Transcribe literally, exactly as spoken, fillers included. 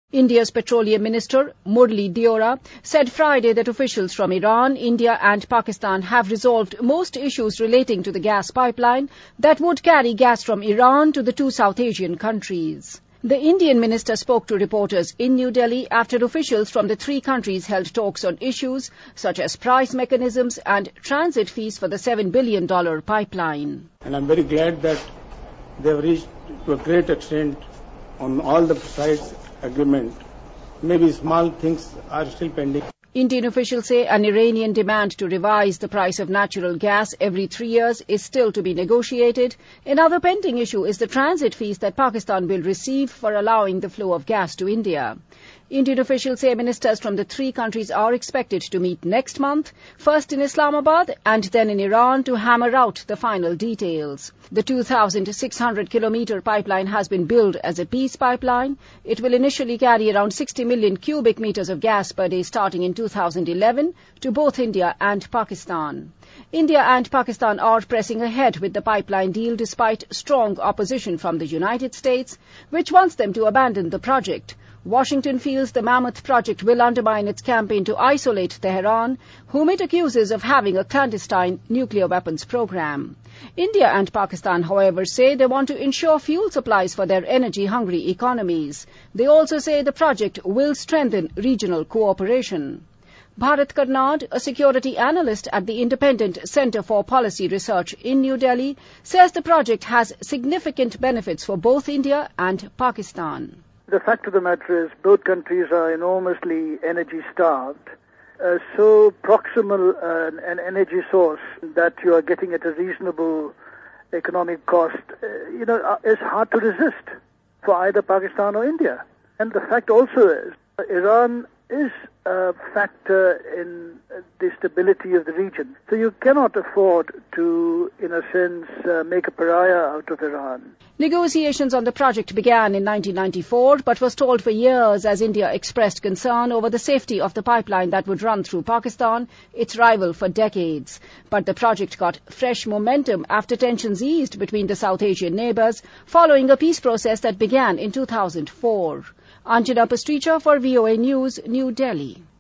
India's Petroleum Minister, Murli Deora, said Friday that officials from Iran, India and Pakistan have resolved most issues relating to the gas pipeline that would carry gas from Iran to the two South Asian countries. The Indian minister spoke to reporters in New Delhi after officials from the three countries held talks on issues such as price mechanisms and transit fees for the seven billion dollars pipeline. And I'm very glad that they have reached to a great extent on all the sides agreement. Maybe small things are still pending. Indian officials say an Iranian demand to revise the price of natural gas every three years is still to be negotiated. Another pending issue is the transit fees that Pakistan will receive for allowing the flow of gas to India. Indian officials say ministers from the three countries are expected to meet next month, first in Islamabad and then in Iran, to hammer out the final details. The two thousand six hundred kilometre pipeline has been billed as a peace pipeline. It will initially carry around sixty million cubic metres of gas per day starting in two thousand eleven to both India and Pakistan. India and Pakistan are pressing ahead with the pipeline deal despite strong opposition from the United States, which wants them to abandon the project. Washington feels the Mammoth project will undermine its campaign to isolate Tehran, whom it accuses of having a clandestine nuclear weapons program. India and Pakistan, however, say they want to ensure fuel supplies for their energy-hungry economies. They also say the project will strengthen regional cooperation. Bharat Karnad, a security analyst at the Independent Centre for Policy Research in New Delhi, says the project has significant benefits for both India and Pakistan. The fact of the matter is both countries are enormously energy-starved. Uh, so proximal uh, an energy source that you are getting at a reasonable economic cost, uh, you know, uh, is hard to resist for either Pakistan or India. And the fact also is uh, Iran is a factor in the stability of the region. So you cannot afford to, in a sense, uh, make a pariah out of Iran. Negotiations on the project began in nineteen ninety-four, but was stalled for years as India expressed concern over the safety of the pipeline that would run through Pakistan, its rival for decades. But the project got fresh momentum after tensions eased between the South Asian neighbours following a peace process that began in two thousand four. Anjana Pastricha for V O A News, New Delhi.